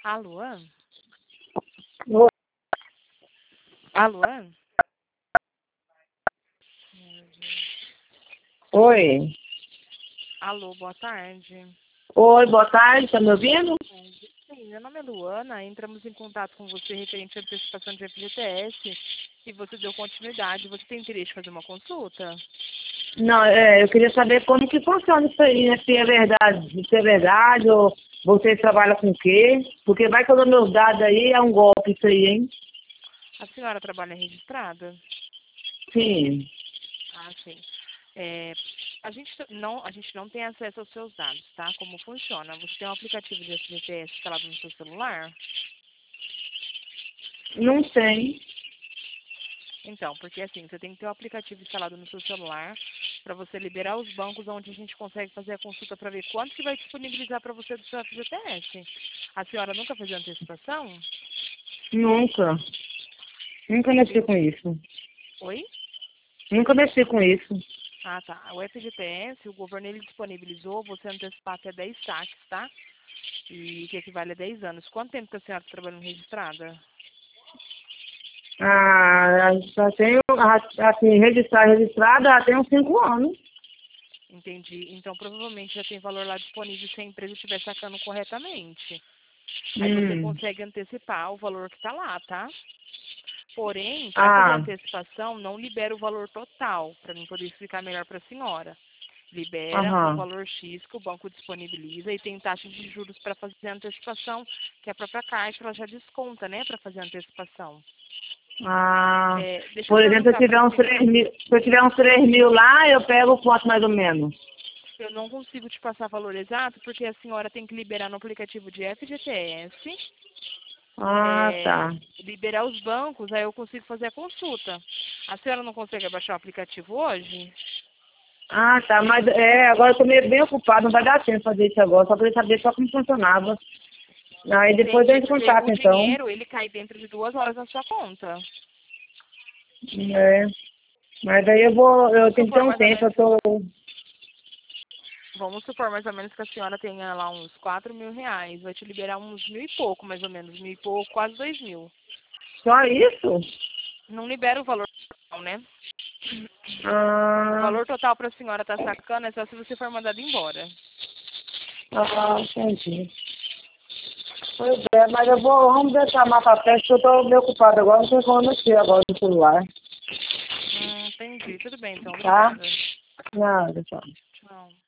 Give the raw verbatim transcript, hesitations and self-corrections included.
Alô? Oi. Alô? Oi, Alô, boa tarde. Oi, boa tarde, tá me ouvindo? Sim, meu nome é Luana, entramos em contato com você referente à antecipação de F G T S e você deu continuidade. Você tem interesse em fazer uma consulta? Não, é, eu queria saber como que funciona isso aí, né? Se é verdade, se é verdade, ou vocês trabalham com o quê? Porque vai que eu dou meus dados aí, é um golpe isso aí, hein? A senhora trabalha registrada? Sim. Ah, sim. É, a, gente não, a gente não tem acesso aos seus dados, tá? Como funciona? Você tem um aplicativo de F G T S instalado no seu celular? Não sei. Então, porque assim, você tem que ter o aplicativo instalado no seu celular para você liberar os bancos onde a gente consegue fazer a consulta para ver quanto que vai disponibilizar para você do seu F G T S. A senhora nunca fez antecipação? Nunca. Nunca mexi com Entendi. isso. Oi? Nunca mexi com isso. Ah, tá. O F G T S, o governo ele disponibilizou você antecipar até dez saques, tá? E que equivale a dez anos. Quanto tempo que a senhora está trabalhando registrada? Ah, já tenho, assim, registrar, registrada já tem uns cinco anos. Entendi. Então, provavelmente já tem valor lá disponível se a empresa estiver sacando corretamente. Aí você Hum. consegue antecipar o valor que está lá, tá? Porém, para fazer a Ah, antecipação, não libera o valor total, para mim poder explicar melhor para a senhora. Libera um aham. valor X que o banco disponibiliza e tem taxa de juros para fazer a antecipação, que a própria Caixa ela já desconta, né, para fazer a antecipação. Ah, É, deixa eu por exemplo, se eu perguntar para tiver a uns três senhora. mil, se eu tiver uns três mil lá, eu pego quanto mais ou menos? Eu não consigo te passar valor exato, porque a senhora tem que liberar no aplicativo de F G T S, Ah, é, tá. liberar os bancos, aí eu consigo fazer a consulta. A senhora não consegue baixar o aplicativo hoje? Ah, tá, mas é, agora eu tô meio bem ocupado, não vai dar tempo de fazer isso agora, só queria saber só como funcionava. Aí depois eu Entendi, entro em porque contato, o então. dinheiro, ele cai dentro de duas horas na sua conta. É, mas aí eu vou, eu Vamos tenho que ter supor um mais ou tempo, menos, eu tô... vamos supor mais ou menos que a senhora tenha lá uns quatro mil reais. Vai te liberar uns mil e pouco, mais ou menos. Mil e pouco, quase dois mil. Só isso? Não libera o valor total, né? O Ah, valor total para a senhora estar sacando é só se você for mandado embora. ah, entendi. Pois é, mas eu vou, vamos deixar mais pra frente, porque eu tô meio ocupado agora, não sei como mexer agora no celular, Hum, entendi. Tudo bem, então. tá? Obrigada. Nada, tchau. Tchau.